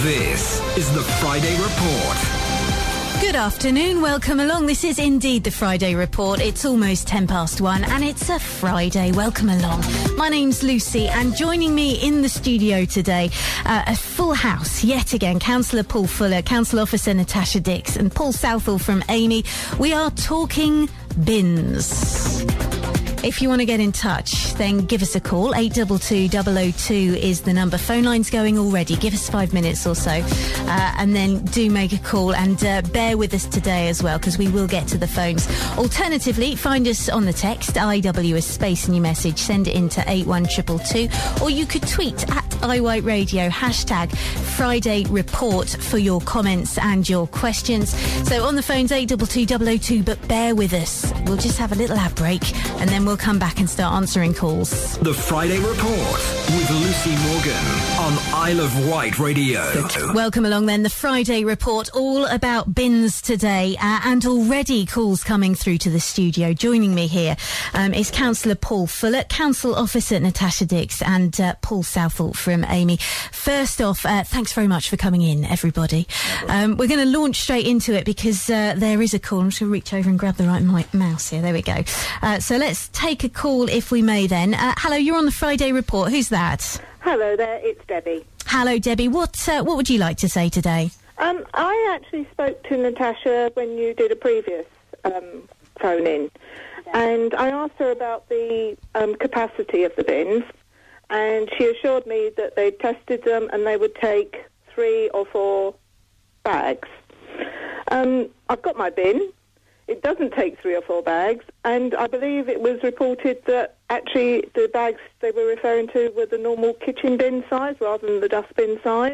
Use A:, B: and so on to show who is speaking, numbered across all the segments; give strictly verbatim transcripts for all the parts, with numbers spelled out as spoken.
A: This is the Friday Report.
B: Good afternoon, welcome along. This is indeed the Friday Report. It's almost ten past one and it's a Friday. Welcome along. My name's Lucy and joining me in the studio today, uh, a full house yet again. Councillor Paul Fuller, Council Officer Natasha Dix and Paul Southall from Amy. We are talking bins. If you want to get in touch, then give us a call. eight two two, double oh two is the number. Phone line's going already. Give us five minutes or so. Uh, and then do make a call and uh, bear with us today as well, because we will get to the phones. Alternatively, find us on the text, I W as space in your message. Send it in to eight one two two two. Or you could tweet at I White Radio, hashtag Friday Report for your comments and your questions. So on the phones, eight two two, double oh two, but bear with us. We'll just have a little ad break and then we'll We'll come back and start answering calls.
A: The Friday Report with Lucy Morgan on Isle of Wight Radio.
B: Welcome along then. The Friday Report, all about bins today, uh, and already calls coming through to the studio. Joining me here um, is Councillor Paul Fuller, Council Officer Natasha Dix and uh, Paul Southall from Amy. First off, uh, thanks very much for coming in, everybody. Um, we're going to launch straight into it because uh, there is a call. I'm just going to reach over and grab the right mi- mouse here. There we go. Uh, so let's take a call if we may then. Uh, hello, you're on the Friday Report. Who's that?
C: Hello there, it's Debbie.
B: Hello, Debbie. What uh, what would you like to say today?
C: Um, I actually spoke to Natasha when you did a previous um, phone-in, and I asked her about the um, capacity of the bins, and she assured me that they'd tested them and they would take three or four bags. Um, I've got my bin. It doesn't take three or four bags, and I believe it was reported that actually the bags they were referring to were the normal kitchen bin size rather than the dustbin size.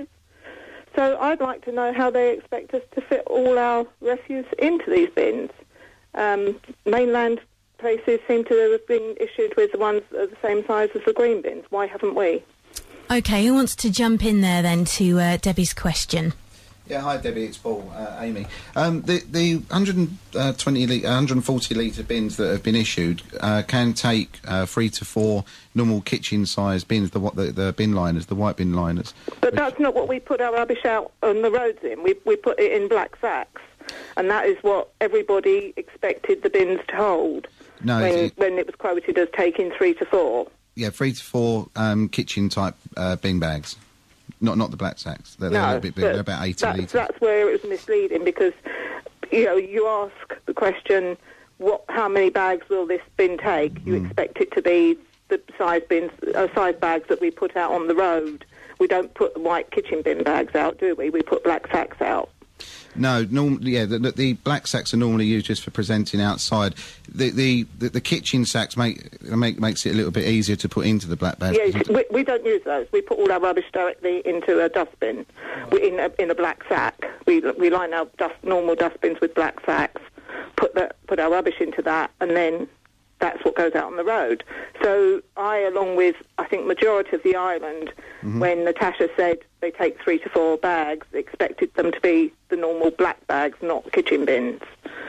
C: So I'd like to know how they expect us to fit all our refuse into these bins. Um, mainland places seem to have been issued with the ones that are the same size as the green bins. Why haven't we?
B: OK, who wants to jump in there then to uh, Debbie's question?
D: Yeah, hi Debbie, it's Paul, uh, Amy. Um, the the one hundred twenty, one hundred forty litre bins that have been issued uh, can take uh, three to four normal kitchen-sized bins, the, the the bin liners, the white bin liners.
C: But that's not what we put our rubbish out on the roads in. We we put it in black sacks, and that is what everybody expected the bins to hold.
D: No,
C: when
D: it,
C: when it was quoted as taking three to four.
D: Yeah, three to four um, kitchen-type uh, bin bags. Not not the black sacks. They're,
C: no,
D: they're a bit bigger. They're about eighty
C: that's,
D: litres.
C: That's where it was misleading because, you know, you ask the question, what? How many bags will this bin take? You mm. expect it to be the size bins, uh, size bags that we put out on the road. We don't put the white kitchen bin bags out, do we? We put black sacks out.
D: No, normally, yeah, the, the black sacks are normally used just for presenting outside. The the, the, the kitchen sacks make, make makes it a little bit easier to put into the black bags.
C: Yes, we, we don't use those. We put all our rubbish directly into a dustbin, we, in a in a black sack. We we line our dust, normal dustbins with black sacks, put the, put our rubbish into that, and then that's what goes out on the road. So I, along with, I think, majority of the island, mm-hmm. when Natasha said they take three to four bags, expected them to be the normal black bags, not kitchen bins.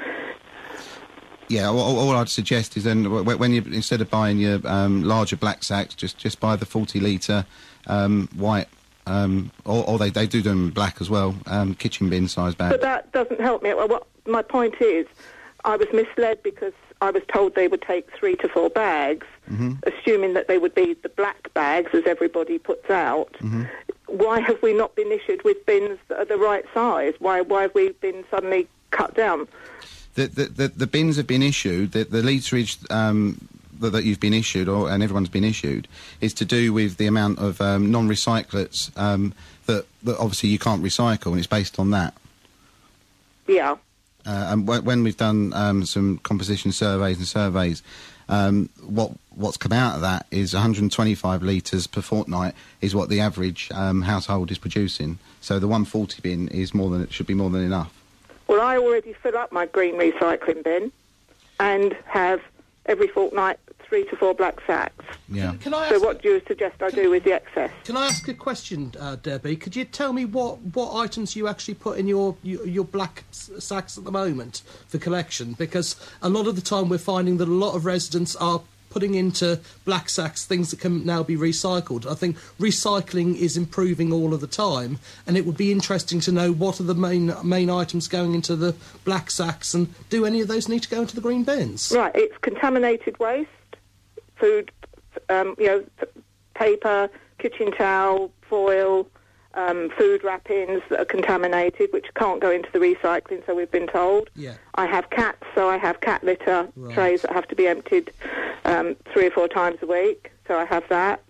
D: Yeah, all, all I'd suggest is then, when you, instead of buying your um, larger black sacks, just, just buy the forty litre um, white, um, or, or they, they do them in black as well, um, kitchen bin size bags.
C: But that doesn't help me. Well, what, my point is, I was misled because I was told they would take three to four bags, mm-hmm. assuming that they would be the black bags, as everybody puts out. Mm-hmm. Why have we not been issued with bins that are the right size? Why why have we been suddenly cut down?
D: The the, the, the bins have been issued, the, the litrage um, that, that you've been issued, or and everyone's been issued, is to do with the amount of um, non-recyclates um, that, that obviously you can't recycle, and it's based on that.
C: Yeah.
D: Uh, and w- when we've done um, some composition surveys and surveys, um, what what's come out of that is one hundred twenty-five litres per fortnight is what the average um, household is producing. So the one forty bin is more than it should be more than enough.
C: Well, I already fill up my green recycling bin and have every fortnight three to four black sacks.
D: Yeah.
E: Can, can I ask,
C: so what do you suggest I do with the excess?
E: Can I ask a question, uh, Debbie? Could you tell me what, what items you actually put in your, your, your black s- sacks at the moment for collection? Because a lot of the time we're finding that a lot of residents are putting into black sacks things that can now be recycled. I think recycling is improving all of the time, and it would be interesting to know what are the main main items going into the black sacks, and do any of those need to go into the green bins?
C: Right, it's contaminated waste, food, um, you know, paper, kitchen towel, foil, um, food wrappings that are contaminated, which can't go into the recycling, so we've been told.
E: Yeah.
C: I have cats, so I have cat litter
E: Right.
C: trays that have to be emptied um, three or four times a week, so I have that.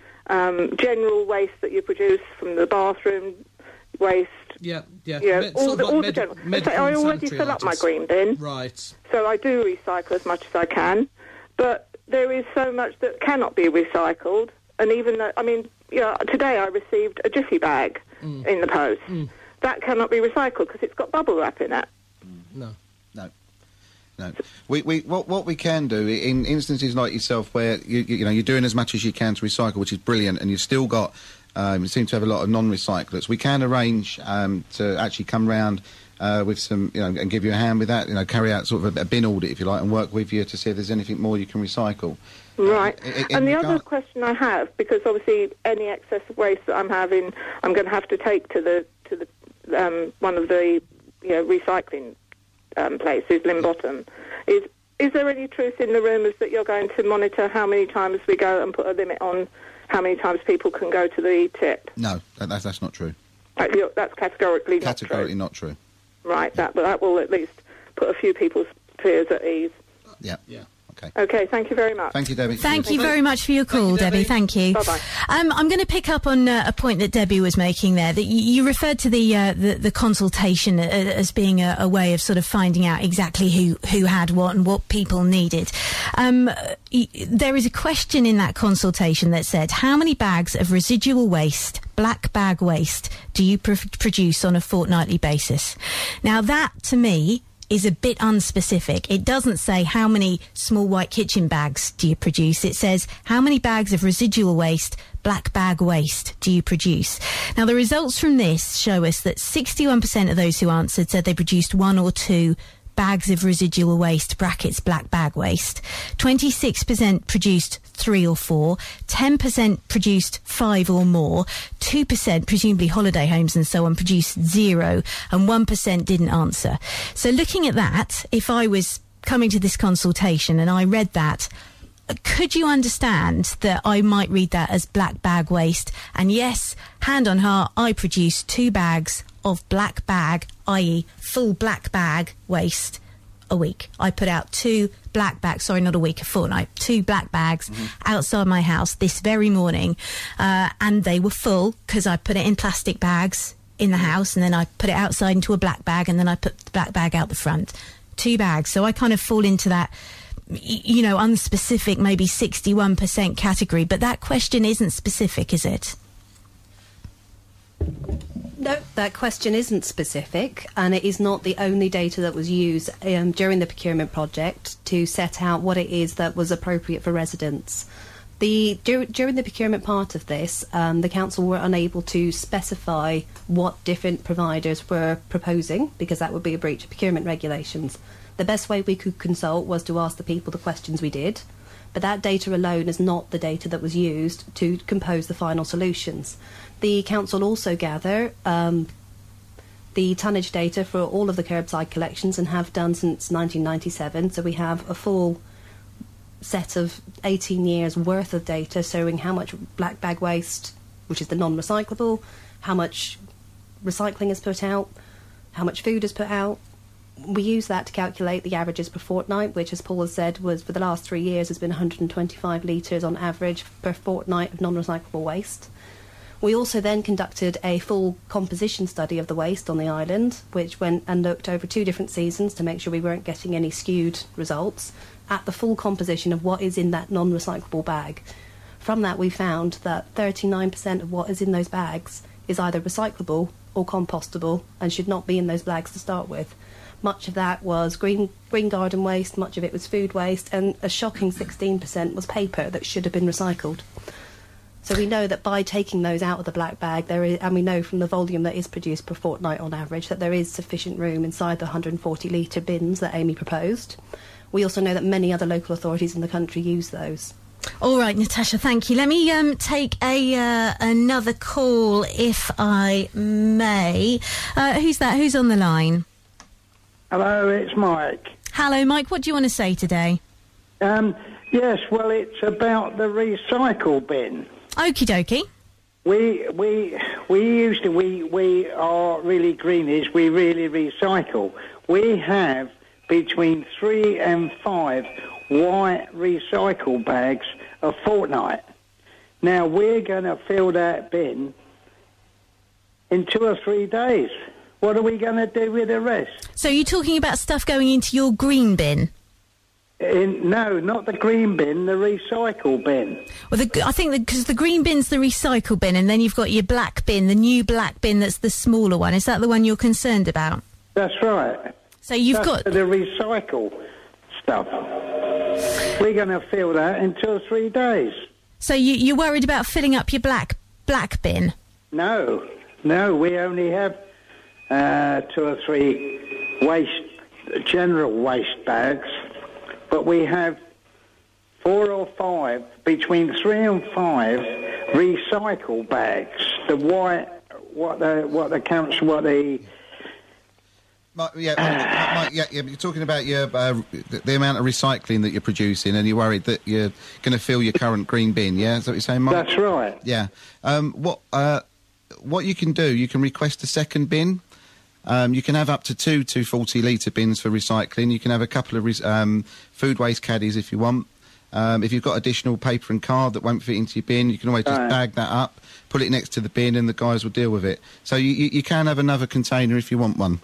C: Um, general waste that you produce from the bathroom, waste,
E: Yeah, yeah.
C: you know,
E: Me-
C: all
E: sort
C: the,
E: of like
C: all
E: med-
C: the general.
E: medical
C: So I
E: and
C: already
E: sanitary
C: fill up my
E: items.
C: green bin.
E: Right.
C: So I do recycle as much as I can, but there is so much that cannot be recycled. And even though, I mean, you know, today I received a Jiffy bag
E: Mm.
C: in the post.
E: Mm.
C: That cannot be recycled because it's got bubble wrap in it.
E: No.
D: No. No. We, we, what, what we can do in instances like yourself where you, you, you know, you're doing as much as you can to recycle, which is brilliant, and you've still got, um, you seem to have a lot of non-recyclers. We can arrange um, to actually come round uh, with some, you know, and give you a hand with that. You know, carry out sort of a, a bin audit, if you like, and work with you to see if there's anything more you can recycle.
C: Right.
D: Uh, in- in
C: and the
D: regard-
C: other question I have, because obviously any excess of waste that I'm having, I'm going to have to take to the to the um, one of the you know recycling um, places, Limbottom, is is there any truth in the rumours that you're going to monitor how many times we go and put a limit on how many times people can go to the tip?
D: No, that, that's, that's not true.
C: That- you're- That's categorically not
D: Categorically
C: true.
D: not true.
C: Right. That that will at least put a few people's fears at ease.
D: Yeah.
E: Yeah.
D: Okay.
C: Okay. Thank you very much.
D: Thank you, Debbie.
B: Thank you very much for your call,
E: you,
B: Debbie.
E: Debbie.
B: Thank you.
C: Bye-bye.
B: Um, I'm going to pick up on uh, a point that Debbie was making there. That you, you referred to the, uh, the the consultation uh, as being a, a way of sort of finding out exactly who who had what and what people needed. Um, y- there is a question in that consultation that said, "How many bags of residual waste, black bag waste, do you pr- produce on a fortnightly basis?" Now, that to me is a bit unspecific. It doesn't say how many small white kitchen bags do you produce. It says how many bags of residual waste, black bag waste, do you produce. Now, the results from this show us that sixty-one percent of those who answered said they produced one or two bags of residual waste, brackets black bag waste. twenty-six percent produced three or four, ten percent produced five or more, two percent, presumably holiday homes and so on, produced zero, and one percent didn't answer. So looking at that, if I was coming to this consultation and I read that, could you understand that I might read that as black bag waste? And yes, hand on heart, I produce two bags of black bag, that is full black bag waste a week. I put out two black bags, sorry, not a week, a fortnight, two black bags mm-hmm. outside my house this very morning. Uh, and they were full because I put it in plastic bags in the house, and then I put it outside into a black bag, and then I put the black bag out the front. Two bags. So I kind of fall into that, you know, unspecific, maybe sixty-one percent category. But that question isn't specific, is it?
F: No, that question isn't specific, and it is not the only data that was used um, during the procurement project to set out what it is that was appropriate for residents. The, dur- during the procurement part of this, um, the council were unable to specify what different providers were proposing, because that would be a breach of procurement regulations. The best way we could consult was to ask the people the questions we did, but that data alone is not the data that was used to compose the final solutions. The council also gather um, the tonnage data for all of the curbside collections, and have done since nineteen ninety-seven, so we have a full set of eighteen years worth of data showing how much black bag waste, which is the non-recyclable, how much recycling is put out, how much food is put out. We use that to calculate the averages per fortnight, which, as Paul has said, was for the last three years has been one hundred twenty-five litres on average per fortnight of non-recyclable waste. We also then conducted a full composition study of the waste on the island, which went and looked over two different seasons to make sure we weren't getting any skewed results at the full composition of what is in that non-recyclable bag. From that, we found that thirty-nine percent of what is in those bags is either recyclable or compostable and should not be in those bags to start with. Much of that was green green garden waste, much of it was food waste, and a shocking sixteen percent was paper that should have been recycled. So we know that by taking those out of the black bag, there is, and we know from the volume that is produced per fortnight on average, that there is sufficient room inside the one hundred forty litre bins that Amy proposed. We also know that many other local authorities in the country use those.
B: All right, Natasha, thank you. Let me um, take a uh, another call, if I may. Uh, who's that? Who's on the line?
G: Hello, it's Mike.
B: Hello, Mike. What do you want to say today?
G: Um, yes, well, it's about the recycle bin.
B: Okie dokie.
G: We we we used to we we are really greenies. We really recycle. We have between three and five white recycle bags a fortnight. Now we're going to fill that bin in two or three days. What are we going to do with the rest?
B: So you're talking about stuff going into your green bin?
G: In, no, not the green bin, the recycle bin.
B: Well, the, I think because the green bin's the recycle bin, and then you've got your black bin, the new black bin that's the smaller one. Is that the one you're concerned about?
G: That's right.
B: So you've
G: That's
B: got
G: the recycle stuff. We're going to fill that in two or three days.
B: So you, you're worried about filling up your black black bin?
G: No, no, we only have uh, two or three waste, general waste bags, but we have four or five, between three and five recycle bags. The white, what the what the council, what the
D: Mike, yeah, Mike, yeah, yeah, you're talking about your uh, the, the amount of recycling that you're producing, and you're worried that you're going to fill your current green bin. Yeah, is that what you're saying, Mike?
G: That's right.
D: Yeah. Um, what uh, what you can do, you can request a second bin. Um, you can have up to two two forty litre bins for recycling. You can have a couple of re- um, food waste caddies if you want. Um, if you've got additional paper and card that won't fit into your bin, you can always just
G: right.
D: bag that up, put it next to the bin, and the guys will deal with it. So you, you, you can have another container if you want one.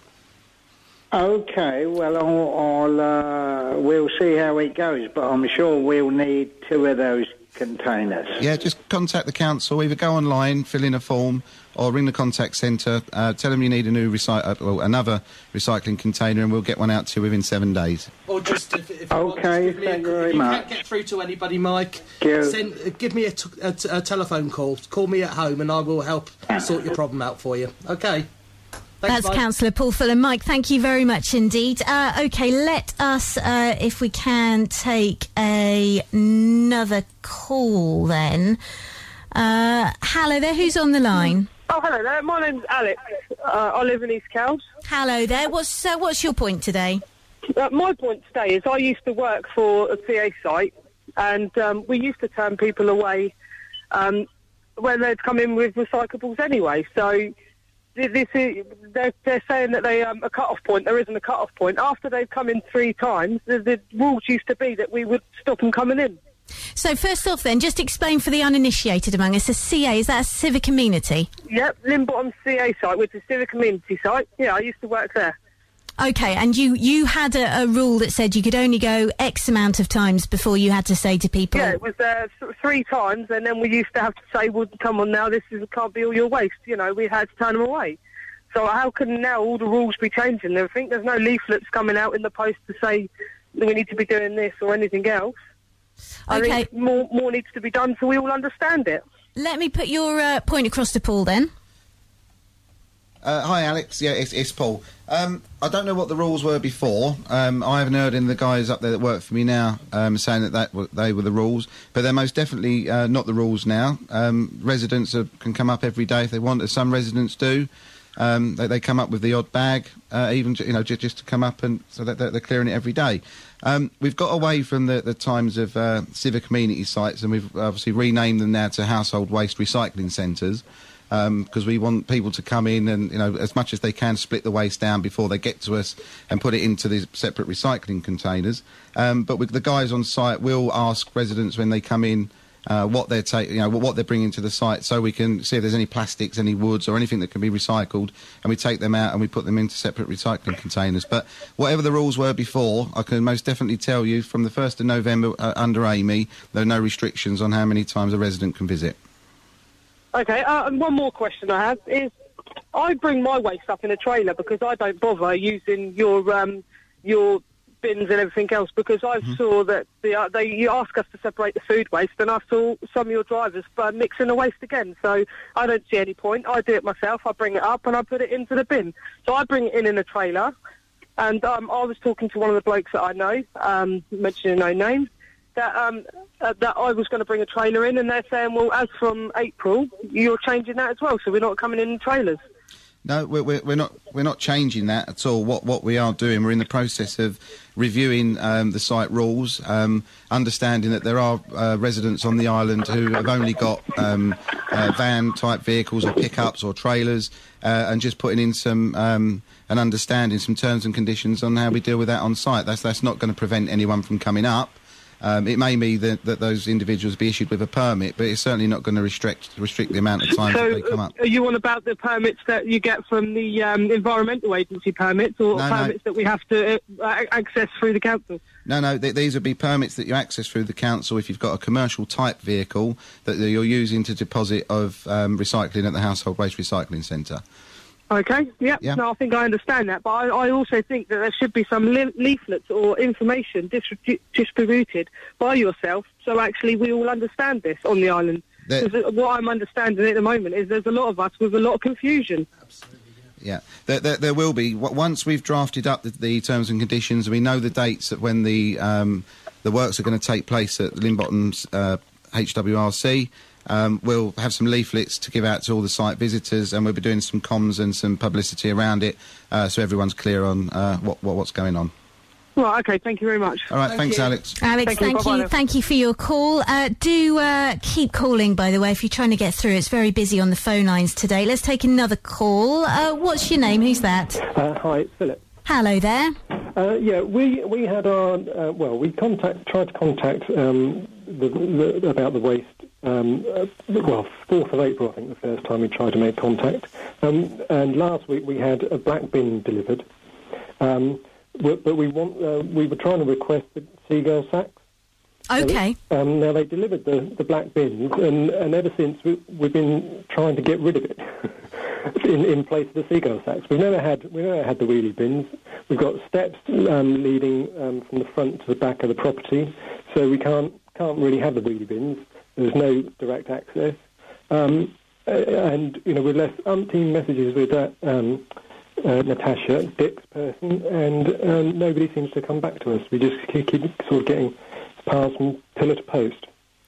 G: Okay, well, I'll, I'll uh, we'll see how it goes, but I'm sure we'll need two of those containers.
D: Yeah, just contact the council. Either go online, fill in a form, or ring the contact centre. Uh, tell them you need a new recy- uh, well, another recycling container, and we'll get one out to you within seven days.
E: Or just if, if you
G: Okay,
E: want, just give me
G: thank
E: a,
G: you very
E: if you
G: much.
E: can't get through to anybody, Mike,
G: you.
E: send, uh, give me a, t- a, t- a telephone call. Call me at home, and I will help sort your problem out for you. Okay. Thanks,
B: That's
E: Mike.
B: Councillor Paul Fuller. Mike, thank you very much indeed. Uh, OK, let us, uh, if we can, take a, another call then. Uh, hello there, who's on the line?
H: Oh, hello there. My name's Alex. Uh, I live in East Cowes.
B: Hello there. What's uh, what's your point today?
H: Uh, my point today is I used to work for a C A site, and um, we used to turn people away um, when they'd come in with recyclables anyway. So this is, they're, they're saying that they um, a cut-off point. There isn't a cut-off point. After they've come in three times, the, the rules used to be that we would stop them coming in.
B: So first off then, just explain for the uninitiated among us, a C A, is that a civic amenity?
H: Yep, Limbottom C A site, which is a civic amenity site. Yeah, I used to work there.
B: OK, and you, you had a, a rule that said you could only go X amount of times before you had to say to people...
H: Yeah, it was uh, th- three times, and then we used to have to say, well, come on now, this is, can't be all your waste. You know, we had to turn them away. So how can now all the rules be changing? I think there's no leaflets coming out in the post to say we need to be doing this or anything else. I
B: OK,
H: think more, more needs to be done so we all understand it.
B: let me put your uh, point across to Paul then.
D: Uh, hi, Alex. Yeah, it's, it's Paul. Um, I don't know what the rules were before. Um, I haven't heard any of the guys up there that work for me now um, saying that, that w- they were the rules, but they're most definitely uh, not the rules now. Um, residents are, can come up every day if they want, as some residents do. Um, they, they come up with the odd bag, uh, even you know just, just to come up, and so that they're, they're clearing it every day. Um, we've got away from the, the times of uh, civic amenity sites, and we've obviously renamed them now to household waste recycling centres. Because um, we want people to come in and, you know, as much as they can, split the waste down before they get to us and put it into these separate recycling containers. Um, but with the guys on site will ask residents when they come in uh, what they're ta- you know, what they're bringing to the site, so we can see if there's any plastics, any woods, or anything that can be recycled, and we take them out and we put them into separate recycling containers. But whatever the rules were before, I can most definitely tell you from the first of November uh, under Amy, there are no restrictions on how many times a resident can visit.
H: Okay, uh, and one more question I have is, I bring my waste up in a trailer because I don't bother using your um, your bins and everything else, because I mm-hmm. saw that the, uh, they you ask us to separate the food waste, and I saw some of your drivers uh, mixing the waste again. So I don't see any point. I do it myself. I bring it up and I put it into the bin. So I bring it in in a trailer, And um, I was talking to one of the blokes that I know, um, mentioning no name, that um, uh, that I was going to bring a trailer in, and they're saying, well, as from April, you're changing that as well, so we're not coming in in trailers.
D: No, we're, we're, we're not. We're not changing that at all. What what we are doing, we're in the process of reviewing um, the site rules, um, understanding that there are uh, residents on the island who have only got um, uh, van-type vehicles or pickups or trailers, uh, and just putting in some um, an understanding, some terms and conditions on how we deal with that on site. That's that's not going to prevent anyone from coming up. Um, it may be that, that those individuals be issued with a permit, but it's certainly not going to restrict restrict the amount of time
H: so,
D: that they come up.
H: Are you on about the permits that you get from the um, environmental agency permits, or
D: no,
H: permits
D: no.
H: that we have to uh, access through the council?
D: No, no, th these would be permits that you access through the council if you've got a commercial type vehicle that you're using to deposit of um, recycling at the Household Waste Recycling Centre.
H: Okay, yep.
D: Yeah.
H: No, I think I understand that, but I, I also think that there should be some le leaflets or information distribu distributed by yourself, so actually we all understand this on the island. Because what I'm understanding at the moment is there's a lot of us with a lot of confusion.
D: Absolutely. Yeah, there, there, there will be. Once we've drafted up the, the terms and conditions, we know the dates of when the um, the works are going to take place at Lynbottom's uh, H W R C. Um, we'll have some leaflets to give out to all the site visitors, and we'll be doing some comms and some publicity around it, uh, so everyone's clear on uh, what, what what's going on.
H: Right, okay, thank you very much.
D: All right,
H: thank
D: thanks,
H: you.
D: Alex.
B: Alex,
H: thank,
B: thank
H: you.
B: you,
H: Bye-bye.
B: thank you for your call. Uh, do uh, keep calling, by the way, if you're trying to get through. It's very busy on the phone lines today. Let's take another call. Uh, what's your name? Who's that?
I: Uh, hi, it's Philip.
B: Hello there.
I: Uh, yeah, we we had our uh, well, we contact tried to contact um, the, the, about the waste. Um, uh, well, fourth of April, I think, the first time we tried to make contact. Um, and last week we had a black bin delivered. Um, but we want uh, we were trying to request the seagull sacks.
B: Okay.
I: So, um, now they delivered the, the black bins, and, and ever since we, we've been trying to get rid of it in, in place of the seagull sacks. We've never had we never had the wheelie bins. We've got steps um, leading um, from the front to the back of the property, so we can't can't really have the wheelie bins. There's no direct access, um, and you know we've left umpteen messages with that um, uh, Natasha, Dick's person, and um, nobody seems to come back to us. We just keep, keep sort of getting passed from pillar to post.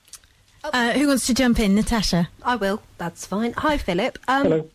B: Uh, who wants to jump in? Natasha?
F: I will. That's fine. Hi, Philip. Um,
I: Hello.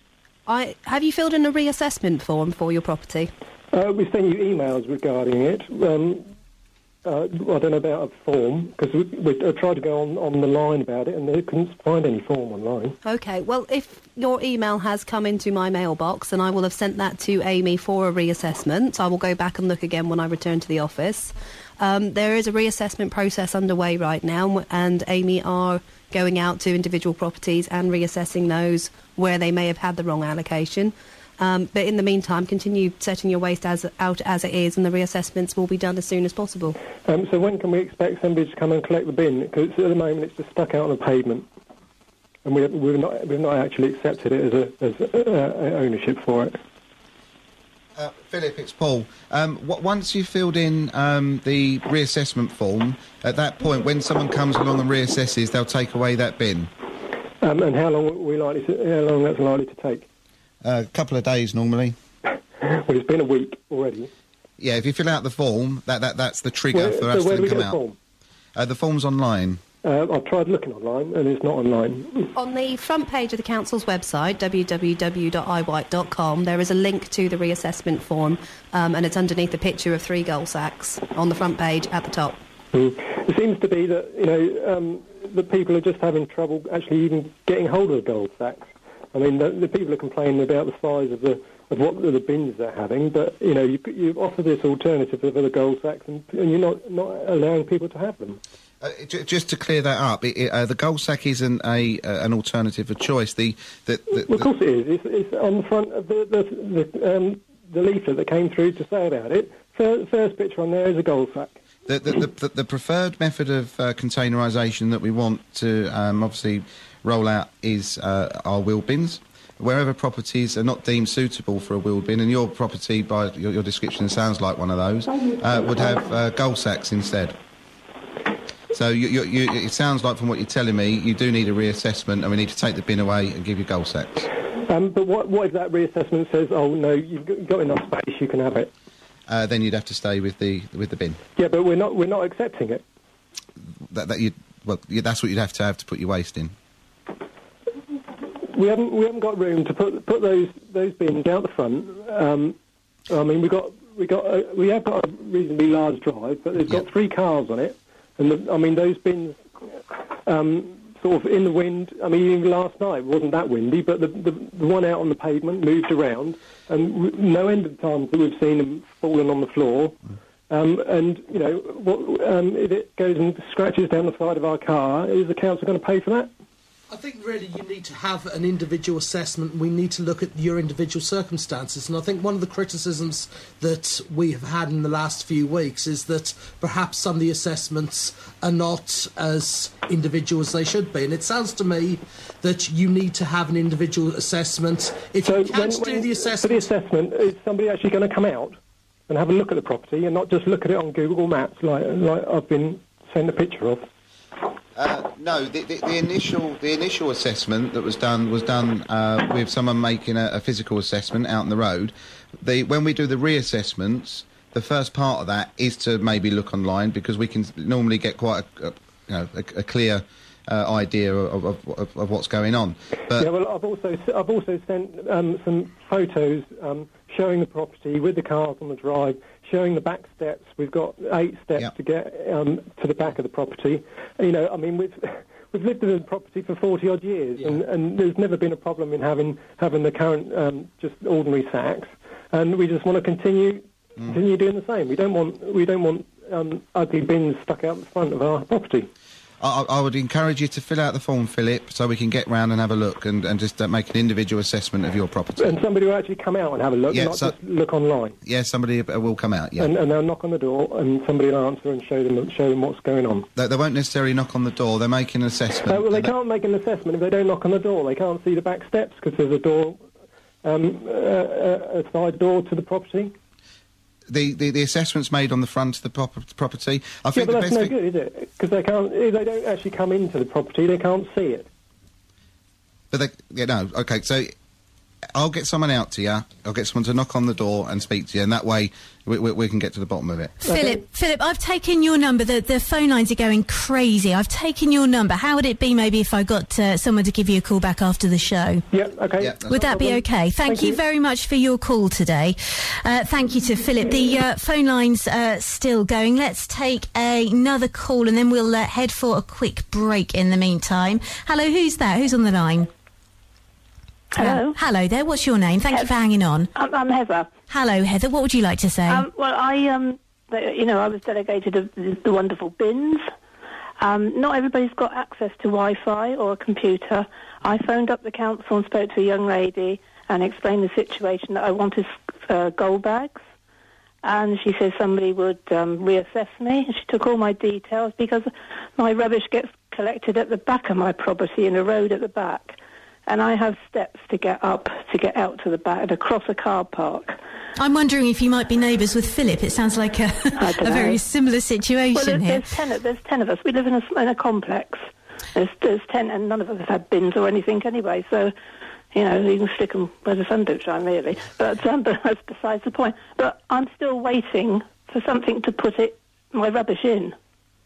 F: I have you filled in a reassessment form for your property?
I: Uh, we sent you emails regarding it. Um, uh, I don't know about a form, because we, we uh, tried to go on, on the line about it and they couldn't find any form online.
F: Okay, well, if your email has come into my mailbox, then I will have sent that to Amy for a reassessment. I will go back and look again when I return to the office. Um, there is a reassessment process underway right now, and Amy are going out to individual properties and reassessing those where they may have had the wrong allocation. Um, but in the meantime, continue setting your waste as, out as it is, and the reassessments will be done as soon as possible.
I: Um, so when can we expect somebody to come and collect the bin? Because at the moment it's just stuck out on the pavement, and we, we've not we've not actually accepted it as a as a, uh, ownership for it.
D: Uh, Philip, it's Paul. Um, w once you've filled in um, the reassessment form, at that point, when someone comes along and reassesses, they'll take away that bin.
I: Um, and how long are we likely to, how long that's likely to take?
D: Uh, a couple of days normally.
I: Well, it's been a week already.
D: Yeah, if you fill out the form, that, that that's the trigger
I: Where,
D: for
I: so
D: us
I: where
D: to
I: do we
D: come
I: get
D: out.
I: the form?
D: Uh, the form's online.
I: Uh, I've tried looking online, and it's not online.
F: On the front page of the council's website, w w w dot i white dot com, there is a link to the reassessment form, um, and it's underneath a picture of three goal sacks on the front page at the top.
I: Mm. It seems to be that, you know, um, the people are just having trouble actually even getting hold of the gold sacks. I mean, the, the people are complaining about the size of the of what the bins they're having, but, you know, you, you offer this alternative for the gold sacks, and, and you're not, not allowing people to have them.
D: Uh, j just to clear that up, it, it, uh, the gold sack isn't a uh, an alternative of choice. The, the, the,
I: well, of course it is. It's, it's on the front of the the, the, um, the leaflet that came through to say about it. First, first picture on there is a gold sack.
D: The, the, the, the, the preferred method of uh, containerisation that we want to um, obviously roll out is uh, our wheel bins. Wherever properties are not deemed suitable for a wheel bin, and your property, by your, your description, sounds like one of those, uh, would have uh, gold sacks instead. So you, you, you, it sounds like, from what you're telling me, you do need a reassessment, and we need to take the bin away and give you gold sacks.
I: Um, but what, what if that reassessment says, oh, no, you've got enough space, you can have it?
D: uh, then you'd have to stay with the with the bin.
I: Yeah, but we're not we're not accepting it.
D: That, that you well, you, that's what you'd have to have to put your waste in.
I: We haven't we haven't got room to put put those those bins out the front. Um, I mean, we got we got a, we have got a reasonably large drive, but they've got
D: Yep.
I: three cars on it, and the, I mean those bins. Um, Sort of in the wind. I mean, even last night it wasn't that windy, but the, the the one out on the pavement moved around, and w- no end of times that we've seen them falling on the floor. Um, and you know, what, um, if it goes and scratches down the side of our car, is the council going to pay for that?
E: I think really you need to have an individual assessment. We need to look at your individual circumstances. And I think one of the criticisms that we have had in the last few weeks is that perhaps some of the assessments are not as individual as they should be. And it sounds to me that you need to have an individual assessment. If
I: So
E: you can't
I: when-
E: do
I: when-
E: the
I: for the
E: assessment...
I: assessment, is somebody actually going to come out and have a look at the property and not just look at it on Google Maps like like I've been sent a picture of?
D: Uh, no, the, the, the initial the initial assessment that was done was done uh, with someone making a, a physical assessment out on the road. The, when we do the reassessments, the first part of that is to maybe look online, because we can normally get quite a, a you know a, a clear uh, idea of, of, of, of what's going on. But
I: Yeah, well, I've also I've also sent um, some photos um, showing the property with the cars on the drive, showing the back steps. We've got eight steps
D: Yep.
I: to get um, to the back of the property. You know, I mean, we've we've lived in the property for forty odd years,
E: Yeah.
I: and, and there's never been a problem in having having the current um, just ordinary sacks, and we just want to continue continue doing the same. We don't want we don't want um, ugly bins stuck out the front of our property.
D: I, I would encourage you to fill out the form, Philip, so we can get round and have a look and, and just uh, make an individual assessment of your property.
I: And somebody will actually come out and have a look,
D: Yeah,
I: not
D: so-
I: just look online.
D: Yeah, somebody uh, will come out, yeah.
I: And, and they'll knock on the door, and somebody will answer and show them show them what's going on.
D: They, they won't necessarily knock on the door, they're making an assessment.
I: Uh, well, they
D: and
I: can't make an assessment if they don't knock on the door. They can't see the back steps because there's a door, um, uh, a a side door to the property.
D: The, the, the assessment's made on the front of the prop- property. I
I: Yeah,
D: think
I: but
D: the
I: that's
D: best
I: no
D: thing...
I: good, is it? Because they can't. If they don't actually come into the property, they can't see it.
D: But they, yeah, no, okay, so I'll get someone out to you, I'll get someone to knock on the door and speak to you, and that way we, we, we can get to the bottom of it.
B: Philip, Philip, I've taken your number. The, the phone lines are going crazy. I've taken your number. How would it be maybe if I got uh, someone to give you a call back after the show?
I: Yeah, okay.
D: Yeah, that's
B: Would that be okay? Thank,
I: Thank
B: you,
I: you.
B: very much for your call today. Uh, thank you to Philip. The uh, phone line's uh, still going. Let's take a, another call and then we'll uh, head for a quick break in the meantime. Hello, who's that? Who's on the line?
J: Hello.
B: Uh, hello there. What's your name? Thank you for hanging on.
J: I'm, I'm Heather.
B: Hello, Heather. What would you like to say?
J: Um, well, I, um, the- you know, I was delegated of the, the wonderful bins. Um, not everybody's got access to Wi-Fi or a computer. I phoned up the council and spoke to a young lady and explained the situation that I wanted uh, gold bags. And she said somebody would um, reassess me. She took all my details because my rubbish gets collected at the back of my property in a road at the back. And I have steps to get up, to get out to the back and across a car park.
B: I'm wondering if you might be neighbours with Philip. It sounds like a,
J: I don't
B: a very
J: know.
B: similar situation
J: Well, there's,
B: here.
J: there's ten. of- There's ten of us. We live in a, in a complex. There's, there's ten, and none of us have had bins or anything anyway. So, you know, you can stick them where the sun don't shine, really. But, um, but that's besides the point. But I'm still waiting for something to put it my rubbish in.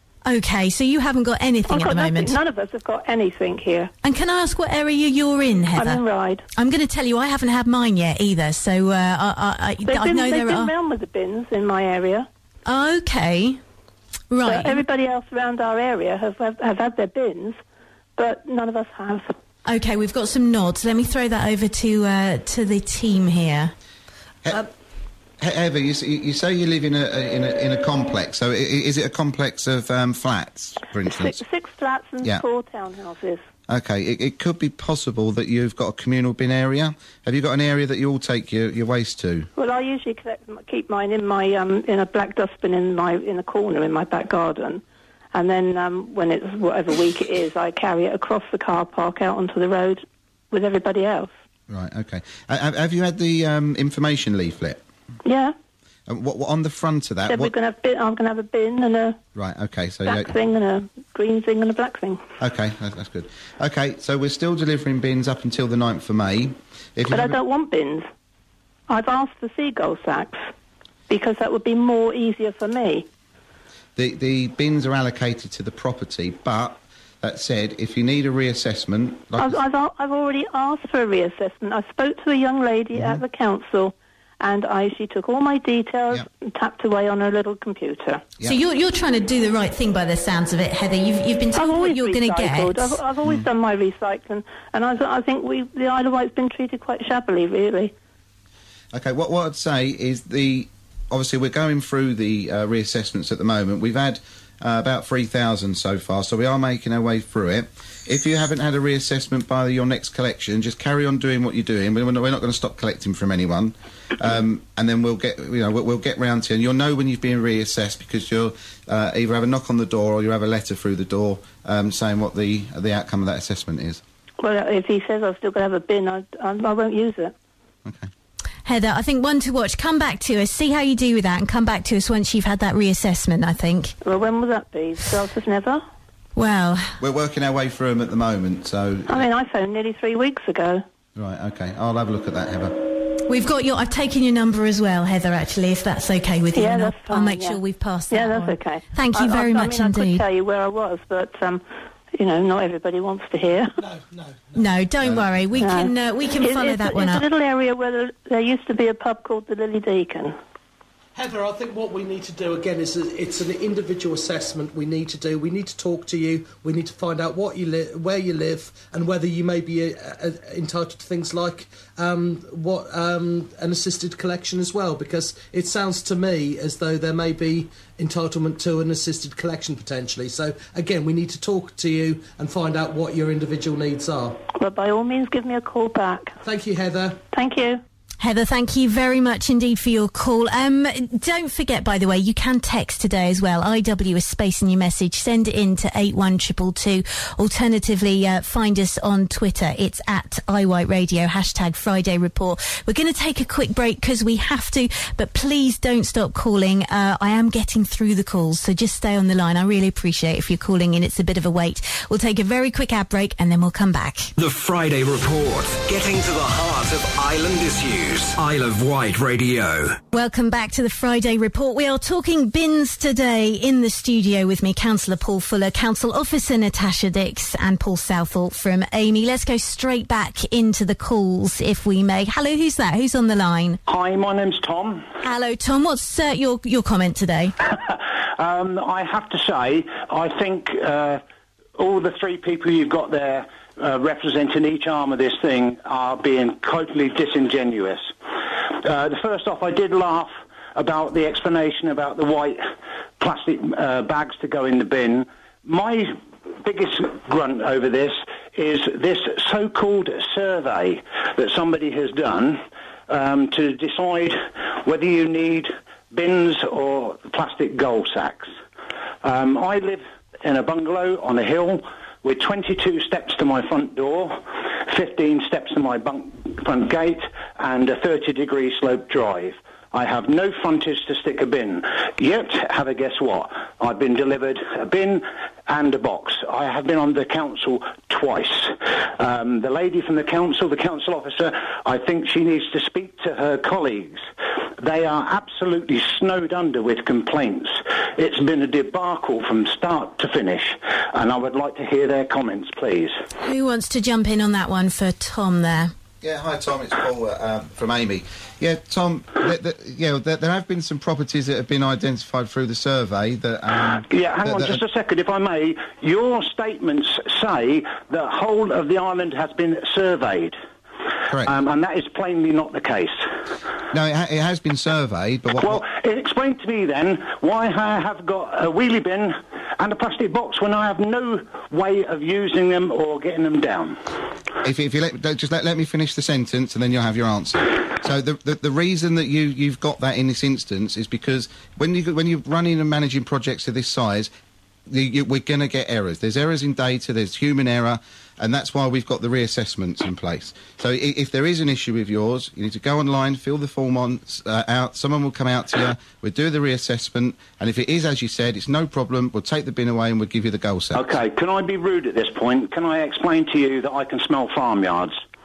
B: Okay, so you haven't got anything
J: I've
B: at
J: got
B: the
J: nothing.
B: moment.
J: None of us have got anything here.
B: And can I ask what area you're in, Heather?
J: I'm in Ryde.
B: I'm going to tell you, I haven't had mine yet either. So uh, I, I,
J: They've
B: I
J: been,
B: know
J: they've
B: there
J: been
B: are.
J: round with the bins in my area.
B: Okay, right.
J: But everybody else around our area have, have have had their bins, but none of us have.
B: Okay, we've got some nods. Let me throw that over to uh, to the team here.
D: He- He- Heather, you, s- you you say you live in a, a in a in a complex. So i- i- is it a complex of um, flats, for instance?
J: Six, six flats and
D: Yeah.
J: four townhouses.
D: Okay, it, it could be possible that you've got a communal bin area. Have you got an area that you all take your, your waste to?
J: Well, I usually collect, keep mine in my um, in a black dustbin in my in a corner in my back garden, and then um, when it's whatever week it is, I carry it across the car park out onto the road with everybody else.
D: Right. Okay. Uh, have have you had the um, information leaflet?
J: Yeah,
D: Uh, what, what on the front of that?
J: said we're
D: What,
J: going to have bin, I'm going to have a bin and a
D: right. Okay. So
J: black
D: yeah,
J: thing and a green thing and a black thing.
D: okay, that's, that's good. Okay, so we're still delivering bins up until the ninth of May. If you
J: But I
D: haven't-
J: don't want bins. I've asked for seagull sacks. because that would be more easier for me.
D: The the bins are allocated to the property, but that said, if you need a reassessment... Like
J: I've, I've, al- I've already asked for a reassessment. I spoke to a young lady
D: Mm-hmm.
J: at the council, and I, she took all my details
D: Yep.
J: and tapped away on her little computer.
B: So you're you're trying to do the right thing by the sounds of it, Heather. You've you've been
J: I've
B: told what
J: always
B: you're going to
J: recycled.
B: get.
J: I've, I've always done my recycling, and I, I think we, the Isle of Wight's been treated quite shabbily, really.
D: Okay, what, what I'd say is the... Obviously, we're going through the uh, reassessments at the moment. We've had uh, about three thousand so far, so we are making our way through it. If you haven't had a reassessment by your next collection, just carry on doing what you're doing. We're not, we're not going to stop collecting from anyone. Um, and then we'll get, you know, we'll, we'll get round to you. And you'll know when you've been reassessed because you'll uh, either have a knock on the door or you have a letter through the door um, saying what the the outcome of that assessment is.
J: Well, if he says I've still got to have a bin, I, I, I won't use it.
D: Okay.
B: Heather, I think one to watch. Come back to us, see how you do with that, and come back to us once you've had that reassessment, I think.
J: Well, when will that be? Starts as never?
B: Well...
D: We're working our way through them at the moment, so...
J: I mean, I phoned nearly three weeks ago.
D: Right, OK. I'll have a look at that, Heather.
B: We've got your... I've taken your number as well, Heather, actually, if that's OK with you.
J: Yeah,
B: and
J: that's
B: I'll,
J: fine,
B: I'll make
J: yeah.
B: sure we've passed that
J: Yeah, that's
B: on.
J: okay.
B: Thank you
J: I,
B: very
J: I,
B: much
J: I mean,
B: indeed.
J: I could tell you where I was, but, um, you know, not everybody wants to hear.
E: No, no.
B: No, don't worry. We
J: No.
B: can uh, we can
J: It-
B: follow
J: it's,
B: that
J: it's
B: one
J: a
B: up.
J: little area where there, there used to be a pub called the Lily Deacon.
E: Heather, I think what we need to do again is a, it's an individual assessment we need to do. We need to talk to you. We need to find out what you li- where you live and whether you may be uh, uh, entitled to things like um, what um, an assisted collection as well. Because it sounds to me as though there may be entitlement to an assisted collection potentially. So again, we need to talk to you and find out what your individual needs are.
J: Well, by all means, give me a call back.
E: Thank you, Heather.
J: Thank you.
B: Heather, thank you very much indeed for your call. Um, don't forget, by the way, you can text today as well. I W is space in your message. Send it in to eight one two two two. Alternatively, uh, find us on Twitter. It's at I White Radio, hashtag Friday Report. We're going to take a quick break because we have to, but please don't stop calling. Uh, I am getting through the calls, so just stay on the line. I really appreciate if you're calling in. It's a bit of a wait. We'll take a very quick ad break and then we'll come back.
A: The Friday Report, getting to the heart of island issues. Isle of Wight Radio.
B: Welcome back to the Friday Report. We are talking bins today. In the studio with me, Councillor Paul Fuller, Council Officer Natasha Dix and Paul Southall from Amy. Let's go straight back into the calls, if we may. Hello, who's that? Who's on the line?
K: Hi, my name's Tom.
B: Hello, Tom. What's uh, your, your comment today?
K: um, I have to say, I think uh, all the three people you've got there Uh, representing each arm of this thing are being totally disingenuous. Uh, the first off, I did laugh about the explanation about the white plastic uh, bags to go in the bin. My biggest grunt over this is this so-called survey that somebody has done um, to decide whether you need bins or plastic goal sacks. Um, I live in a bungalow on a hill with twenty-two steps to my front door, fifteen steps to my bunk front gate, and a thirty degree slope drive. I have no frontage to stick a bin. Yet, have a guess what? I've been delivered a bin and a box. I have been on the council twice. Um, the lady from the council, the council officer, I think she needs to speak to her colleagues. They are absolutely snowed under with complaints. It's been a debacle from start to finish, and I would like to hear their comments, please.
B: Who wants to jump in on that one for Tom there?
D: Yeah, hi Tom, it's Paul uh, um, from Amy. Yeah, Tom, th- th- yeah, there, there have been some properties that have been identified through the survey that... Um,
K: yeah, hang
D: that,
K: on
D: that
K: just a second, if I may. Your statements say the whole of the island has been surveyed.
D: Correct.
K: Um, and that is plainly not the case.
D: No, it, ha- it has been surveyed, but what...
K: Well, explain to me then why I have got a wheelie bin and a plastic box when I have no way of using them or getting them down.
D: If, if you let, just let, let me finish the sentence and then you'll have your answer. So the, the the reason that you you've got that in this instance is because when you when you're running and managing projects of this size, you, you, we're going to get errors. There's errors in data. There's human error, and that's why we've got the reassessments in place. So i- if there is an issue with yours, you need to go online, fill the form on uh, out. Someone will come out to you. We'll do the reassessment, and if it is as you said, it's no problem. We'll take the bin away and we'll give you the goal set.
K: Okay, can I be rude at this point? Can I explain to you that I can smell farmyards?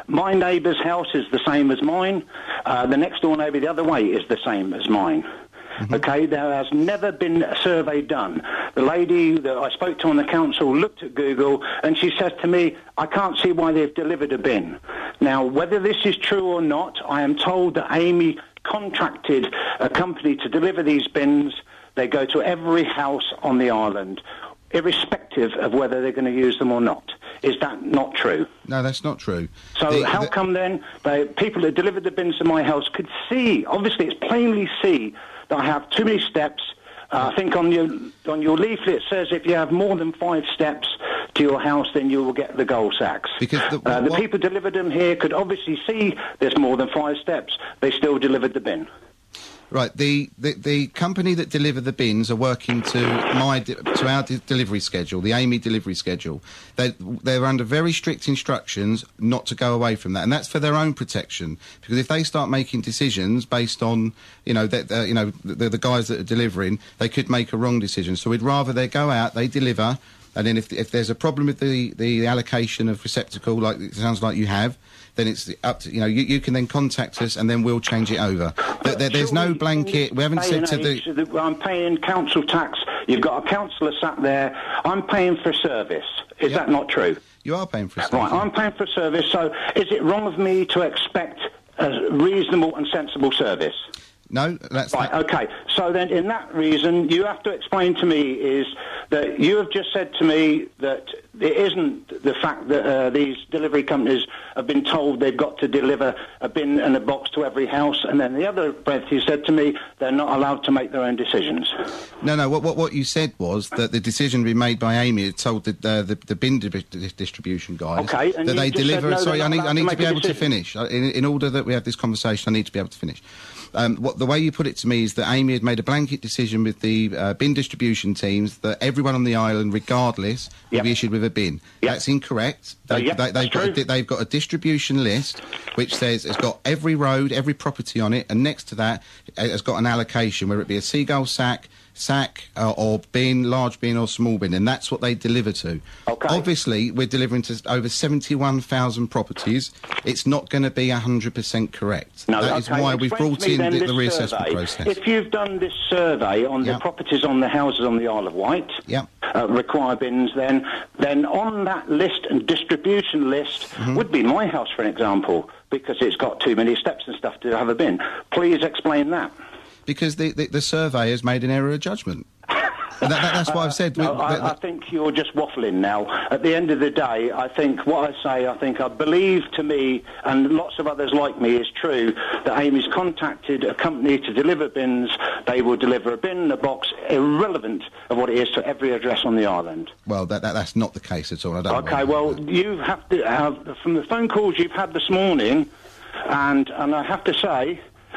K: My neighbour's house is the same as mine. Uh, the next door neighbour the other way is the same as mine. Mm-hmm. Okay, there has never been a survey done. The lady that I spoke to on the council looked at Google and she said to me, I can't see why they've delivered a bin. Now, whether this is true or not, I am told that Amy contracted a company to deliver these bins. They go to every house on the island, irrespective of whether they're going to use them or not. Is that not true?
D: No, that's not true.
K: So
D: the,
K: how
D: the...
K: come then they, people that delivered the bins to my house could see, obviously it's plainly see, that I have too many steps. Uh, I think on your on your leaflet it says if you have more than five steps to your house, then you will get the gold sacks.
D: Because the,
K: uh, the
D: what...
K: people delivered them here could obviously see there's more than five steps. They still delivered the bin.
D: Right, the, the, the company that deliver the bins are working to my de- to our de- delivery schedule, the Amy delivery schedule. They, they're under very strict instructions not to go away from that, and that's for their own protection. Because if they start making decisions based on, you know, that uh, you know the, the guys that are delivering, they could make a wrong decision. So we'd rather they go out, they deliver, and then if if there's a problem with the, the allocation of receptacle, like it sounds like you have, then it's up to, you know, you, you can then contact us and then we'll change it over. There, there, there's no blanket, we haven't said to the...
K: I'm paying council tax, you've got a councillor sat there, I'm paying for service. Is
D: Yep.
K: that not true?
D: You are paying for a
K: Right, I'm paying for service, so is it wrong of me to expect a reasonable and sensible service?
D: No, that's...
K: Right, okay. So then in that reason, you have to explain to me is that you have just said to me that it isn't the fact that uh, these delivery companies have been told they've got to deliver a bin and a box to every house, and then the other breath you said to me they're not allowed to make their own decisions.
D: No, no, what what, what you said was that the decision be made by Amy had told the, uh, the, the bin di- distribution guys
K: Okay, and
D: that
K: you
D: they
K: just
D: deliver...
K: said, no,
D: sorry,
K: they're
D: I
K: not
D: need,
K: allowed
D: I need
K: to
D: to
K: make
D: be
K: a
D: able to
K: decision.
D: finish. In, in order that we have this conversation, I need to be able to finish. Um, what the way you put it to me is that Amy had made a blanket decision with the uh, bin distribution teams that everyone on the island, regardless, will
K: Yep.
D: be issued with a bin.
K: Yep.
D: That's incorrect. They,
K: Uh, yep,
D: they, they've,
K: that's
D: got a,
K: true.
D: they've got a distribution list which says it's got every road, every property on it, and next to that it has got an allocation, whether it be a seagull sack, sack uh, or bin, large bin or small bin, and that's what they deliver to.
K: Okay.
D: Obviously, we're delivering to over seventy-one thousand properties. It's not going to be one hundred percent correct.
K: No,
D: that is
K: okay.
D: why we've
K: Explain
D: brought
K: to me
D: in
K: then
D: the,
K: this
D: the reassessment
K: survey.
D: process.
K: If you've done this survey on
D: Yeah.
K: the properties on the houses on the Isle of Wight,
D: Yeah.
K: uh, require bins, then then on that list and distribution list
D: Mm-hmm.
K: would be my house, for an example, because it's got too many steps and stuff to have a bin. Please explain that.
D: Because the, the, the survey has made an error of judgment. And that, that, that's what I've said.
K: No,
D: We-
K: I,
D: that-
K: I think you're just waffling now. At the end of the day, I think what I say, I think I believe to me, and lots of others like me, is true, that Amy's contacted a company to deliver bins. They will deliver a bin and a box, irrelevant of what it is, to every address on the island.
D: well, that, that, that's not the case at all. I don't
K: Okay, well, you have to have, from the phone calls you've had this morning, and, and I have to say,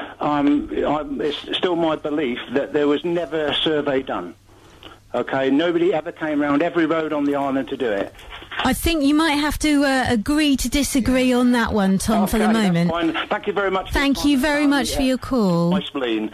K: um, I'm, it's still my belief that there was never a survey done. Okay, nobody ever came round every road on the island to do it.
B: I think you might have to uh, agree to disagree on that one, Tom,
K: Okay,
B: for the moment.
K: That's fine. Thank you very much. for
B: Thank
K: your
B: you
K: time.
B: very much
K: Yeah.
B: for your call.
K: My spleen.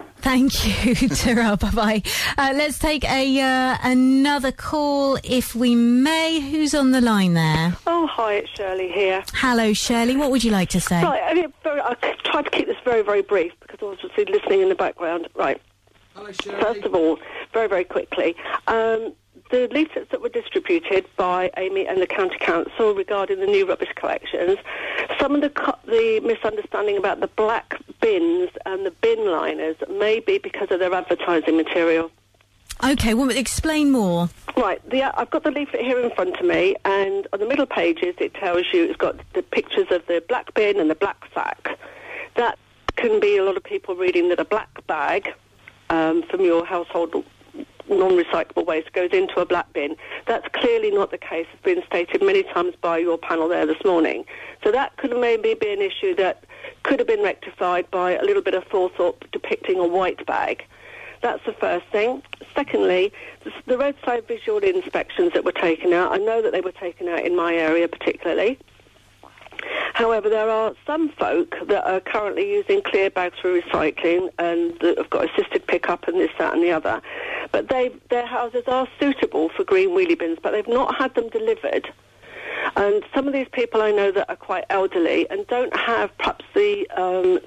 B: Thank you, Tara. Bye-bye. Uh, let's take a uh, another call, if we may. Who's on the line there?
L: Oh, hi, it's Shirley here.
B: Hello, Shirley. What would you like to say?
L: Right, I mean, very, I tried to keep this very, very brief because I was just listening in the background. Right.
E: Hello, Shirley.
L: First of all, very, very quickly, um, the leaflets that were distributed by Amy and the County Council regarding the new rubbish collections, some of the co- the misunderstanding about the black bins and the bin liners may be because of their advertising material.
B: Okay, well, explain more.
L: Right, the, I've got the leaflet here in front of me, and on the middle pages it tells you it's got the pictures of the black bin and the black sack. That can be a lot of people reading that a black bag um, from your household non-recyclable waste goes into a black bin. That's clearly not the case. It's been stated many times by your panel there this morning. So that could maybe be an issue that could have been rectified by a little bit of forethought depicting a white bag. That's the first thing. Secondly, the roadside visual inspections that were taken out, I know that they were taken out in my area particularly. However, there are some folk that are currently using clear bags for recycling and that have got assisted pickup and this, that and the other. But they, their houses are suitable for green wheelie bins, but they've not had them delivered. And some of these people I know that are quite elderly and don't have perhaps the... Um,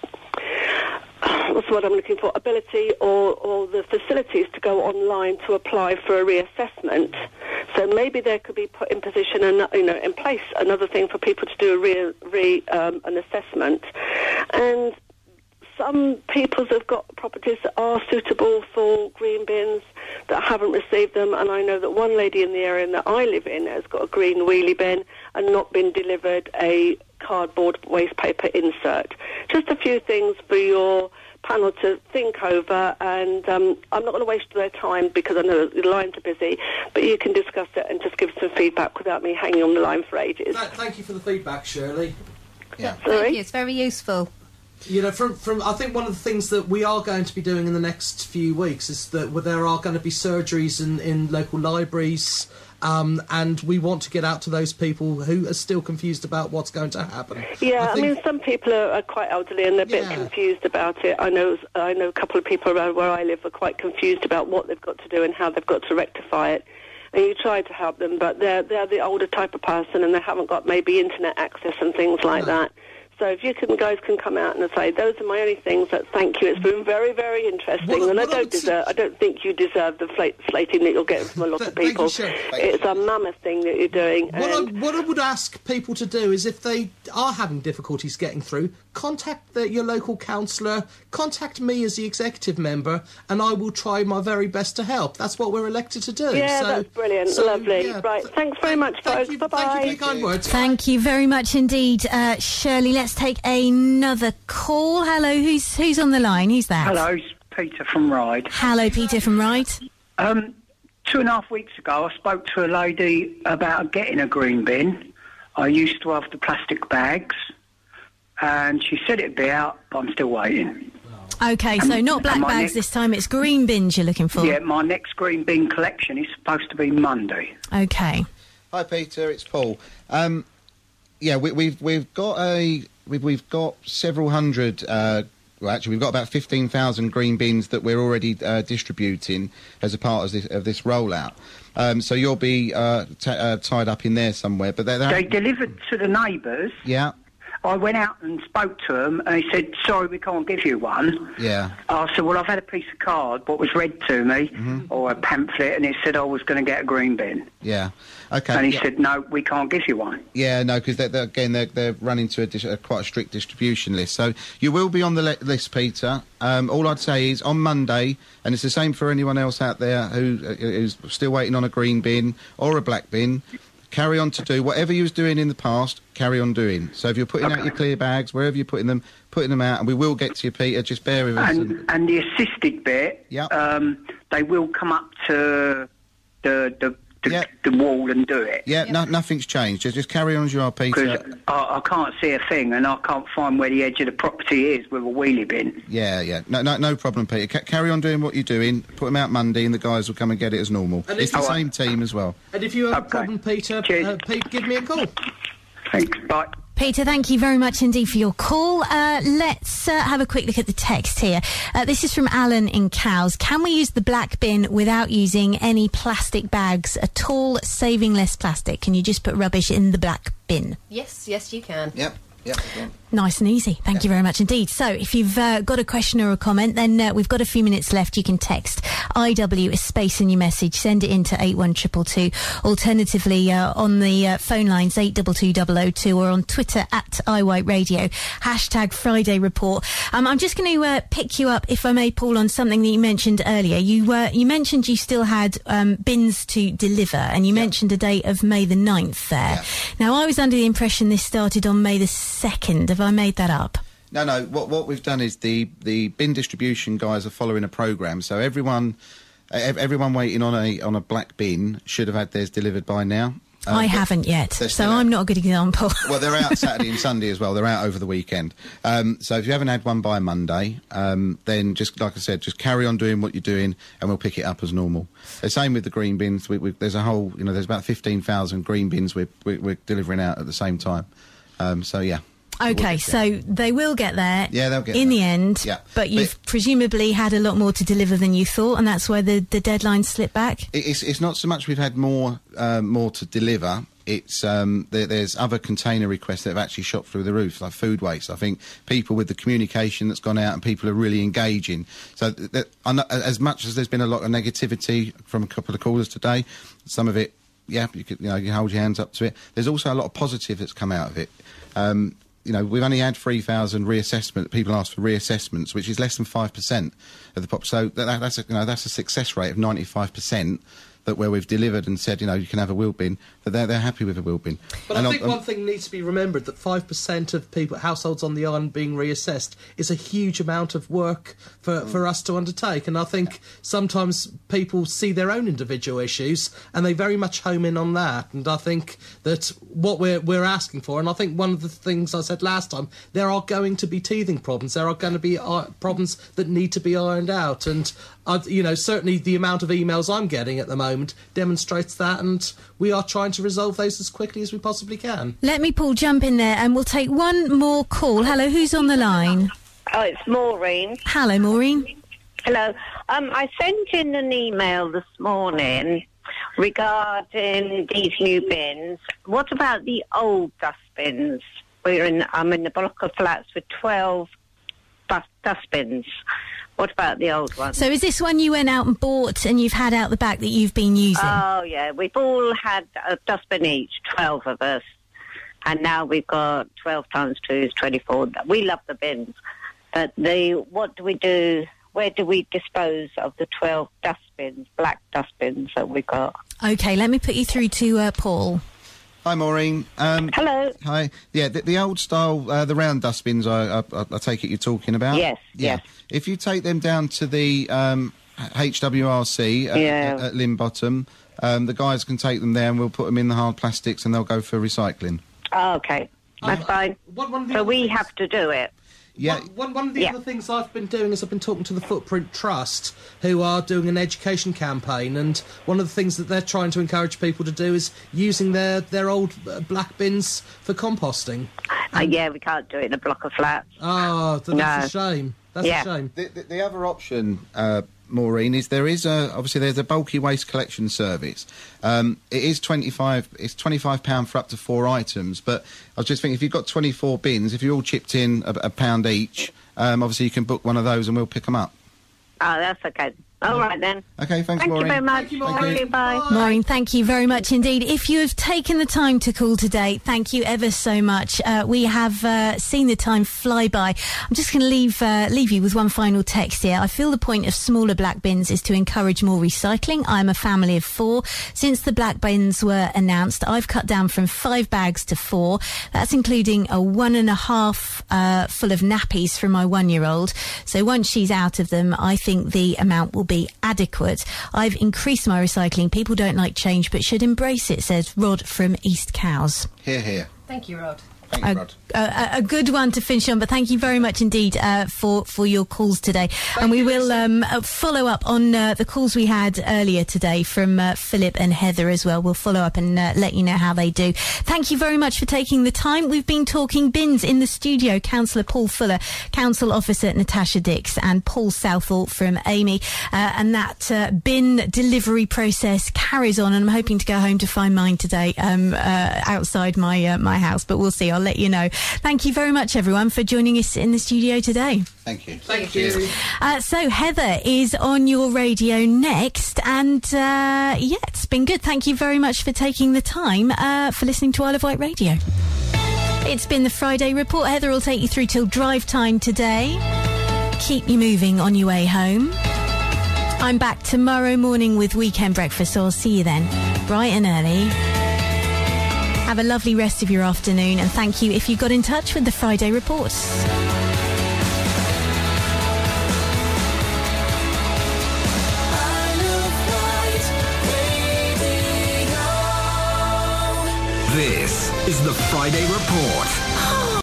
L: what's the word I'm looking for, ability or, or the facilities to go online to apply for a reassessment. So maybe there could be put in position, and you know, in place another thing for people to do a re, re um, an assessment. And some people have got properties that are suitable for green bins that haven't received them, and I know that one lady in the area that I live in has got a green wheelie bin and not been delivered a cardboard waste paper insert. Just a few things for your panel to think over, and um, I'm not going to waste their time because I know the lines are busy, but you can discuss it and just give some feedback without me hanging on the line for ages.
E: Th- thank you for the feedback, Shirley.
F: Yeah. Thank you, it's very useful.
E: You know, from from I think one of the things that we are going to be doing in the next few weeks is that there are going to be surgeries in, in local libraries, um, and we want to get out to those people who are still confused about what's going to happen.
L: Yeah,
E: I,
L: I,
E: think,
L: mean, some people are, are quite elderly and they're a
E: yeah.
L: bit confused about it. I know I know a couple of people around where I live are quite confused about what they've got to do and how they've got to rectify it. And you try to help them, but they're they're the older type of person and they haven't got maybe internet access and things like no. that. So if you can, guys can come out and say, those are my only things, that thank you. It's been very, very interesting.
E: What,
L: and
E: what
L: I don't deserve, I don't think you deserve the fla- slating that you're getting from a lot of people.
E: You, sure.
L: It's a mammoth thing that you're doing.
E: What I,
L: and
E: what I would ask people to do is if they are having difficulties getting through, contact the, your local councillor, contact me as the executive member, and I will try my very best to help. That's what we're elected to do.
L: Yeah,
E: so,
L: that's brilliant.
E: so,
L: Lovely.
E: Yeah.
L: Right, thanks very much,
E: thank
L: folks.
E: You,
L: Bye-bye.
E: Thank you for your kind words.
B: Thank you very much indeed, uh, Shirley. Let's take another call. Hello, who's who's on the line? Who's that?
M: Hello, it's Peter from Ryde.
B: Hello, Peter from Ryde.
M: Um, two and a half weeks ago, I spoke to a lady about getting a green bin. I used to have the plastic bags, and she said it'd be out, but I'm still waiting.
B: Okay, so
M: and,
B: not black bags
M: next,
B: this time, it's green bins you're looking for.
M: Yeah, my next green bin collection is supposed to be Monday.
B: Okay.
D: Hi, Peter, it's Paul. Um, yeah, we, we've we've got a we've we've got several hundred. Uh, well, actually, we've got about fifteen thousand green bins that we're already uh, distributing as a part of this, of this rollout. Um, so you'll be uh, t- uh, tied up in there somewhere. But they're, they're
M: they delivered to the neighbours.
D: Yeah.
M: I went out and spoke to them, and he said, sorry, we can't give you one.
D: Yeah.
M: I said, well, I've had a piece of card, what was read to me,
D: mm-hmm.
M: or a pamphlet, and it said I was going to get a green bin.
D: Yeah. Okay.
M: And he
D: yeah.
M: said, no, we can't give you one.
D: Yeah, no, because they're, they're, again, they're, they're running to a, dis- a quite a strict distribution list. So you will be on the le- list, Peter. Um, all I'd say is on Monday, and it's the same for anyone else out there who uh, who's still waiting on a green bin or a black bin, carry on to do whatever you was doing in the past, carry on doing. So if you're putting
M: okay.
D: out your clear bags, wherever you're putting them, putting them out, and we will get to you, Peter, just bear with us.
M: And, and, and the assisted bit,
D: yep.
M: um, they will come up to the the, the,
D: yep.
M: the wall and do it.
D: Yeah, yep. no, nothing's changed. Just, just carry on as you are, Peter.
M: Because I, I can't see a thing, and I can't find where the edge of the property is with a wheelie bin.
D: Yeah, yeah. No, no, no problem, Peter. C- carry on doing what you're doing. Put them out Monday, and the guys will come and get it as normal.
E: And
D: it's the
E: oh,
D: same team as well.
E: And if you have
M: okay.
E: a problem, Peter, uh, Pete, give me a call.
M: Thanks. Bye.
B: Peter, thank you very much indeed for your call. Uh, let's uh, have a quick look at the text here. Uh, this is from Alan in Cowes. Can we use the black bin without using any plastic bags at all, saving less plastic? Can you just put rubbish in the black bin?
F: Yes, yes, you can.
D: Yep. Yep.
B: Nice and easy. Thank
D: yeah.
B: you very much indeed. So if you've uh, got a question or a comment, then uh, we've got a few minutes left. You can text I W, a space in your message, send it in to eight one two two two. Alternatively, uh, on the uh, phone lines, eight two two double oh two, or on Twitter at iWhiteRadio, hashtag Friday Report. Um, I'm just going to uh, pick you up, if I may, Paul, on something that you mentioned earlier. You uh, you mentioned you still had um, bins to deliver, and you yeah. mentioned a date of May the ninth there. Yeah. Now, I was under the impression this started on May the second. Have I made that up?
D: No, no. What what we've done is the, the bin distribution guys are following a programme. So everyone everyone waiting on a on a black bin should have had theirs delivered by now. Um,
B: I haven't yet, so
D: out.
B: I'm not a good example.
D: Well, they're out Saturday and Sunday as well. They're out over the weekend. Um, so if you haven't had one by Monday, um, then just like I said, just carry on doing what you're doing, and we'll pick it up as normal. The same with the green bins. We, we, there's a whole, you know, there's about fifteen thousand green bins we're, we're, we're delivering out at the same time. Um, so yeah.
B: Okay, so they will get there
D: yeah, they'll get
B: in
D: there.
B: the end,
D: yeah.
B: but you've
D: but
B: presumably had a lot more to deliver than you thought, and that's why the, the deadline slipped back?
D: It's, it's not so much we've had more uh, more to deliver, it's um, there, there's other container requests that have actually shot through the roof, like food waste. I think people with the communication that's gone out and people are really engaging. So th- th- I know, as much as there's been a lot of negativity from a couple of callers today, some of it, yeah, you could, you know, you hold your hands up to it. There's also a lot of positive that's come out of it. Um, you know, we've only had three thousand reassessment, people asked for reassessments, which is less than five percent of the pop. So that, that's, a, you know, that's a success rate of ninety-five percent. That where we've delivered and said, you know, you can have a wheel bin, that they're, they're happy with a wheel bin.
E: But
D: and
E: I think
D: um,
E: one thing needs to be remembered, that five percent of people, households on the island being reassessed is a huge amount of work for, for us to undertake. And I think sometimes people see their own individual issues and they very much home in on that. And I think that what we're, we're asking for, and I think one of the things I said last time, there are going to be teething problems. There are going to be uh, problems that need to be ironed out. And, uh, you know, certainly the amount of emails I'm getting at the moment demonstrates that, and we are trying to resolve those as quickly as we possibly can.
B: Let me, Paul, jump in there and we'll take one more call. Hello, who's on the line?
N: Oh, it's Maureen.
B: Hello, Maureen.
N: Hello. Um, I sent in an email this morning regarding these new bins. What about the old dustbins? We're in, I'm in the block of flats with twelve bus- dustbins. What about the old one?
B: So is this one you went out and bought and you've had out the back that you've been using?
N: Oh, yeah. We've all had a dustbin each, twelve of us. And now we've got twelve times two is twenty-four. We love the bins. But the what do we do? Where do we dispose of the twelve dustbins, black dustbins that we've got?
B: OK, let me put you through to uh, Paul.
D: Hi, Maureen. Um,
N: Hello.
D: Hi. Yeah, the, the old style, uh, the round dustbins, I, I, I take it you're talking about?
N: Yes,
D: yeah.
N: yes.
D: If you take them down to the um, H W R C at,
N: Yeah.
D: at, at Limbottom, um, the guys can take them there and we'll put them in the hard plastics and they'll go for recycling.
N: Oh, OK. That's
E: Um,
N: fine.
E: One, one of the
N: So
E: other
N: we
E: things-
N: have to do it.
D: Yeah.
E: One, one, one of the
N: Yeah.
E: other things I've been doing is I've been talking to the Footprint Trust, who are doing an education campaign, and one of the things that they're trying to encourage people to do is using their, their old uh, black bins for composting.
N: Uh, yeah, we can't do it in a block of flats.
E: Oh, th- that's
N: No.
E: a shame. That's
N: Yeah.
E: a shame.
D: The, the, the other option, uh, Maureen, is there is a obviously there's a bulky waste collection service. Um, it is twenty-five. It's twenty-five pound for up to four items. But I was just thinking, if you've got twenty-four bins, if you all chipped in a, a pound each, um, obviously you can book one of those and we'll pick them up.
N: Oh, that's OK. All right, then.
D: Okay, thanks,
N: Thank
D: Maureen.
N: you very much.
E: Thank you, Maureen.
N: Thank you, bye.
B: Maureen, thank you very much indeed. If you have taken the time to call today, thank you ever so much. Uh, we have uh, seen the time fly by. I'm just going to leave uh, leave you with one final text here. I feel the point of smaller black bins is to encourage more recycling. I'm a family of four. Since the black bins were announced, I've cut down from five bags to four. That's including a one and a half uh, full of nappies from my one-year-old. So once she's out of them, I think the amount will be adequate. I've increased my recycling. People don't like change but should embrace it, says Rod from East Cowes.
D: Here, here.
F: Thank you, Rod.
D: Thank you, Rod.
B: A, a, a good one to finish on, but thank you very much indeed uh, for for your calls today.
E: Thank
B: and we
E: you,
B: will um, uh, follow up on uh, the calls we had earlier today from uh, Philip and Heather as well. We'll follow up and uh, let you know how they do. Thank you very much for taking the time. We've been talking bins in the studio. Councillor Paul Fuller, Council Officer Natasha Dix, and Paul Southall from Amy. Uh, and that uh, bin delivery process carries on, and I'm hoping to go home to find mine today um, uh, outside my uh, my house. But we'll see. I'll let you know. Thank you very much, everyone, for joining us in the studio today.
D: Thank you.
E: Thank you.
B: Uh, so Heather is on your radio next, and uh, yeah, it's been good. Thank you very much for taking the time uh, for listening to Isle of Wight Radio. It's been the Friday Report. Heather will take you through till drive time today. Keep you moving on your way home. I'm back tomorrow morning with Weekend Breakfast, so I'll see you then, bright and early. Have a lovely rest of your afternoon, and thank you if you got in touch with the Friday Report.
A: This is the Friday Report.